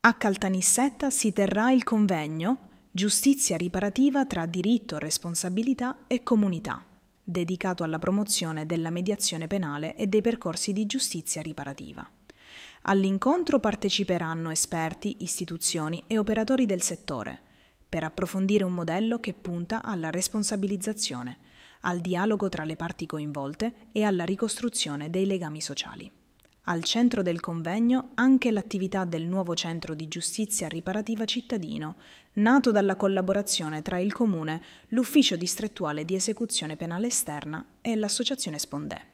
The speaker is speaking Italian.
A Caltanissetta si terrà il convegno Giustizia riparativa tra diritto, responsabilità e comunità, dedicato alla promozione della mediazione penale e dei percorsi di giustizia riparativa. All'incontro parteciperanno esperti, istituzioni e operatori del settore, per approfondire un modello che punta alla responsabilizzazione, al dialogo tra le parti coinvolte e alla ricostruzione dei legami sociali. Al centro del convegno anche l'attività del nuovo centro di giustizia riparativa cittadino, nato dalla collaborazione tra il Comune, l'Ufficio distrettuale di esecuzione penale esterna e l'Associazione Spondè.